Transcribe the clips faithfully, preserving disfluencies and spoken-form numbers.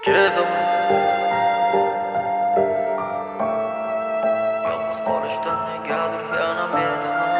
Kezim Yalnız qolishdan negadir yana bezaman.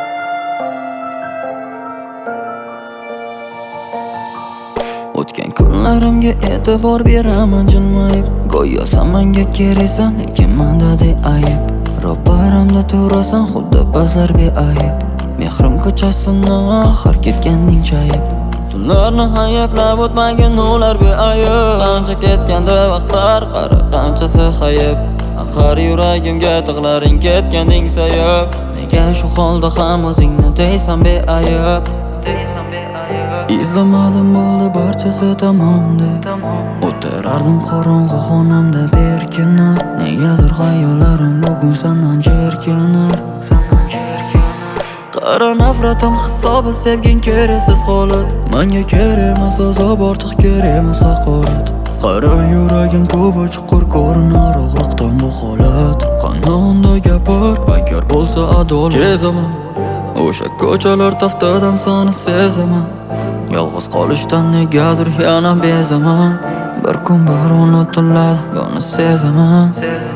O'tgan kunlarimga e'tibor beraman jilmayib. Go'yo samanga keraksan, lekin menda de ayib. Ro'paramda turasan, xuddi bazar beayib. Mehrim ko'chasini axir ketganding chayib. Tunlarni hayablab o'tmagin ular beayib. Qancha ketganda vaqtlar, qara qanchasi hayib. Axir yuragimga tig'laring ketganding sayib. Nega shu holda ham o'zingni deysan beayib? İzlamadim bo'ldi barchasi tamomda. O'tirardim qorong'u xonamda berkinib. Negadir xayollarim bugun sendan jerkinar. Qara nafratim hisobi sevgin keraksiz holat. Menga kerak emas azob, ortiq kerak emas haqorat. Qara yuragim to'ba chuqur ko'rinar og'riqdan bu holat. Qani unda gapir, agar bo'lsa adolat. Kezaman o'sha ko'chalar taftadan sani sezaman. Yolg'iz qolishdan negadir yana bezaman. Bir kun bir unutiladi, buni sezaman.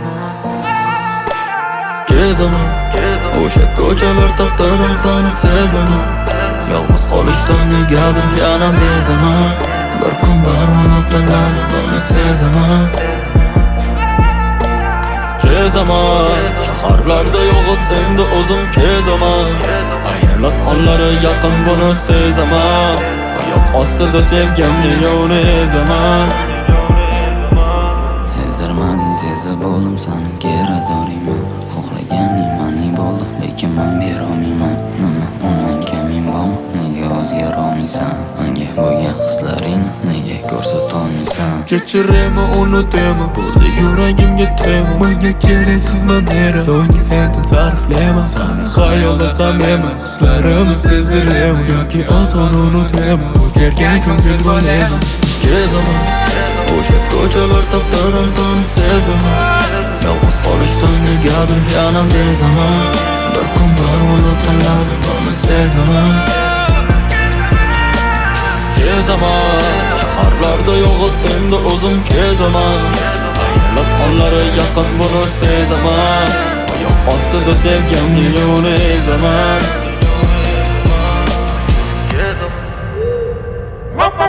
Kezaman o'sha ko'chalar taftadan sani sezaman. Yolg'iz qolishdan negadir yana bezaman. Bir kun bir unutiladi, buni sezaman. Kezaman shaharlarda yolg'iz endi o'zim kezaman. Ayrilib onlari yaqin buni sezaman. Oyoq ostida sevgimni yo'lni ezaman. Sezdirmading, sezib bo'ldim seni keradoriyman. Xohlaganing mani bo'ldi, lekin men berolmayman. Nima undan kaming bormi? Nega o'zgara olmaysan? Menga bo'lgan hislaringni nega ko'rsatolmaysan? Kechirema unutema, bo'ldi yuragimga tema. Menga keraksizman mera, so'nggi sendan sarflama. Seni xayolda qamema, hislarimni sezdirema. Yoki oson unutema, o'zgargan ko'ngil bo'lema. Kezaman o'sha ko'chalar taftadan seni sezaman. Yolg'iz qolishdan negadir yana bezaman. Bir kun bir unutiladi, buni sezaman. Kezaman shaharlarda yolg'iz endi o'zim kezaman. Ayrilib onlari yaqin buni sezaman. Oyoq ostida sevgimni yo'lni ezaman. Kezaman